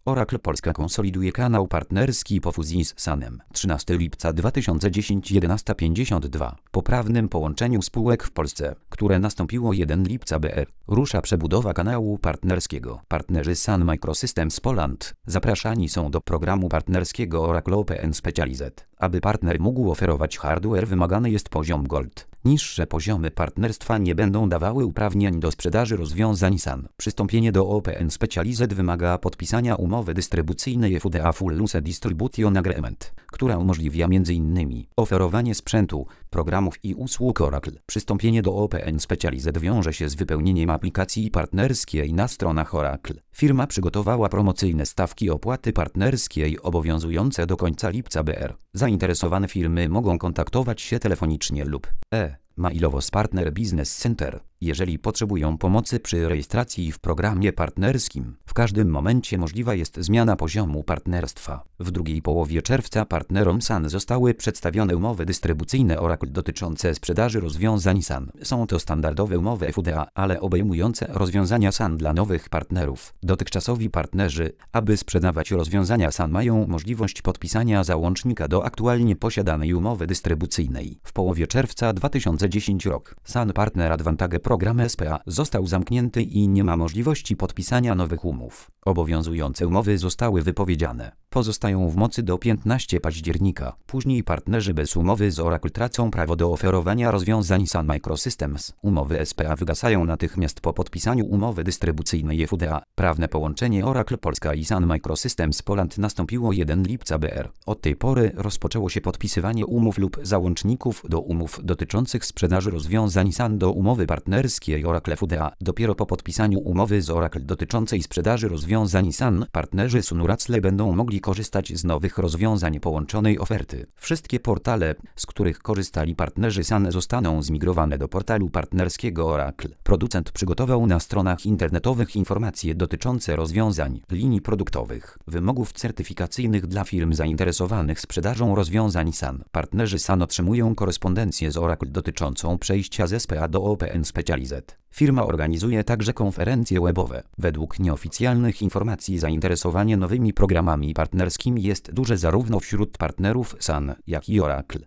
Oracle Polska konsoliduje kanał partnerski po fuzji z SAN-em. 13 lipca 2010 11:52. Po prawnym połączeniu spółek w Polsce, które nastąpiło 1 lipca br. rusza przebudowa kanału partnerskiego. Partnerzy Sun Microsystems Poland zapraszani są do programu partnerskiego Oracle Open Specialized. Aby partner mógł oferować hardware, wymagany jest poziom Gold. Niższe poziomy partnerstwa nie będą dawały uprawnień do sprzedaży rozwiązań SAN. Przystąpienie do Open Specialized wymaga podpisania umowy dystrybucyjnej FDA Full Use Distribution Agreement, która umożliwia m.in. oferowanie sprzętu, programów i usług Oracle. Przystąpienie do Open Specialized wiąże się z wypełnieniem aplikacji partnerskiej na stronach Oracle. Firma przygotowała promocyjne stawki opłaty partnerskiej obowiązujące do końca lipca br. Zainteresowane firmy mogą kontaktować się telefonicznie lub mailowo z Partner Business Center, jeżeli potrzebują pomocy przy rejestracji w programie partnerskim. W każdym momencie możliwa jest zmiana poziomu partnerstwa. W drugiej połowie czerwca partnerom SAN zostały przedstawione umowy dystrybucyjne Oracle dotyczące sprzedaży rozwiązań SAN. Są to standardowe umowy FDA, ale obejmujące rozwiązania SAN dla nowych partnerów. Dotychczasowi partnerzy, aby sprzedawać rozwiązania SAN, mają możliwość podpisania załącznika do aktualnie posiadanej umowy dystrybucyjnej. W połowie czerwca 2010 rok SAN Partner Advantage Program SPA został zamknięty i nie ma możliwości podpisania nowych umów. Obowiązujące umowy zostały wypowiedziane. Pozostają w mocy do 15 października. Później partnerzy bez umowy z Oracle tracą prawo do oferowania rozwiązań Sun Microsystems. Umowy SPA wygasają natychmiast po podpisaniu umowy dystrybucyjnej FDA. Prawne połączenie Oracle Polska i Sun Microsystems Poland nastąpiło 1 lipca br. Od tej pory rozpoczęło się podpisywanie umów lub załączników do umów dotyczących sprzedaży rozwiązań SAN do umowy partnerskiej Oracle FDA. Dopiero po podpisaniu umowy z Oracle dotyczącej sprzedaży rozwiązań SAN, partnerzy Sun Oracle będą mogli korzystać z nowych rozwiązań połączonej oferty. Wszystkie portale, z których korzystali partnerzy SAN, zostaną zmigrowane do portalu partnerskiego Oracle. Producent przygotował na stronach internetowych informacje dotyczące rozwiązań, linii produktowych, wymogów certyfikacyjnych dla firm zainteresowanych sprzedażą rozwiązań SAN. Partnerzy SAN otrzymują korespondencję z Oracle dotyczącą przejścia z SPA do Open Specialized. Firma organizuje także konferencje webowe. Według nieoficjalnych informacji zainteresowanie nowymi programami partnerskimi jest duże zarówno wśród partnerów SAN, jak i Oracle.